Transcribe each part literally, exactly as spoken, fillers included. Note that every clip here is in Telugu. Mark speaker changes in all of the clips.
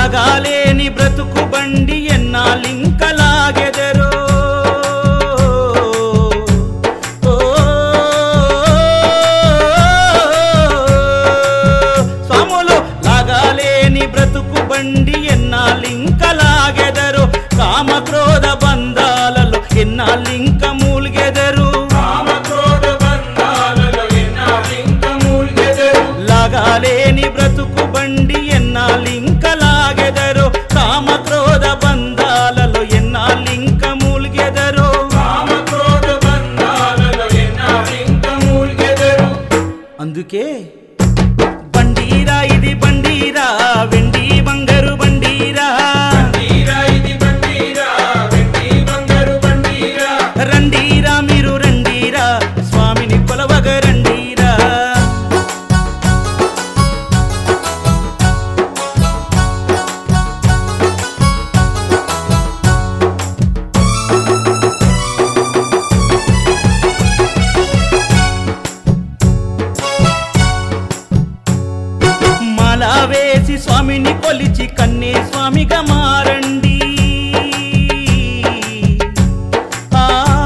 Speaker 1: లాగాలేని బ్రతుకు బండి ఎన్నాలింకలాగెదరో స్వాములు లాగాలేని బ్రతుకు బండి ఎన్నాలింకలాగెదరో కామక్రోధ బంధాలలో ఎన్నాలింక మూల్గెదరు లాగాలేని బ్రతుకు బండి ఎన్నాలింకలాగెదరో కామక్రోధ బంధాలలో ఎన్నాలింక మూల్గెదరు అందుకే బండీరా ఇది బండీరా వెండి బంగారు బండీరా రండీరా మీరు రండీరా స్వామిని కొలవగ రండీరా మాలా వేసి స్వామిని కొలిచి కన్నే స్వామిగా మారండి ఆ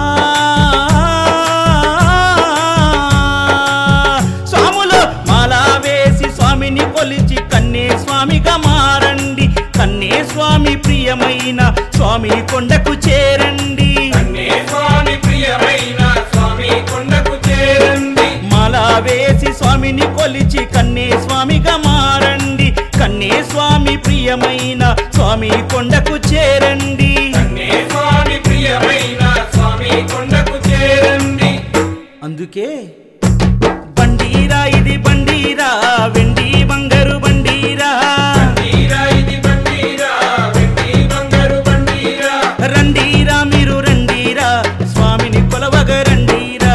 Speaker 1: స్వాములు మాలా వేసి స్వామిని కొలిచి కన్నే స్వామిగా మారండి కన్నే స్వామి ప్రియమైన స్వామి కొండకు చేరండి మాలా వేసి స్వామిని కొలిచి కన్నే స్వామిగా మారండి కన్నే స్వామి ప్రియమైన స్వామి కొండకు చేరండి అందుకే బండీరా ఇది బండీరా వెండి బంగారు బండీరా రండీరా మీరు రండీరా స్వామిని కొలవగ రండీరా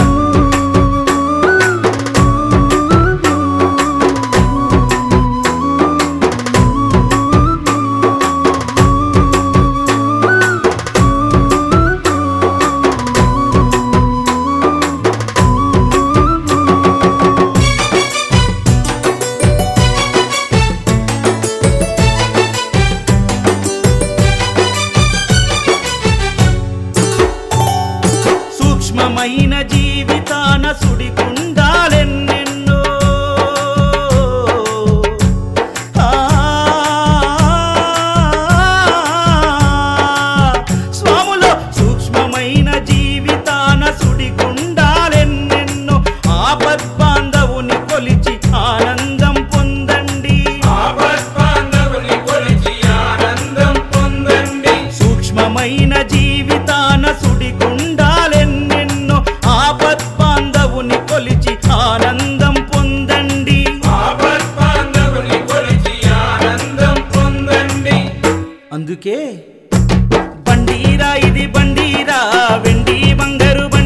Speaker 1: సూక్ష్మమైన జీవితాన సుడిగుండాలెన్నెన్నో ఆ స్వాములో సూక్ష్మమైన జీవితాన సుడిగుండాలెన్నెన్నో ఆపద్బాంధవుని కొలిచి ఆనందం పొందండి సూక్ష్మమైన జీవితాన సుడిగుండాలెన్నెన్నో ఆపద్బాంధవుని కొలిచి ఆనందం పొందండి అందుకే బండీరా ఇది బండీరా వెండి బంగారు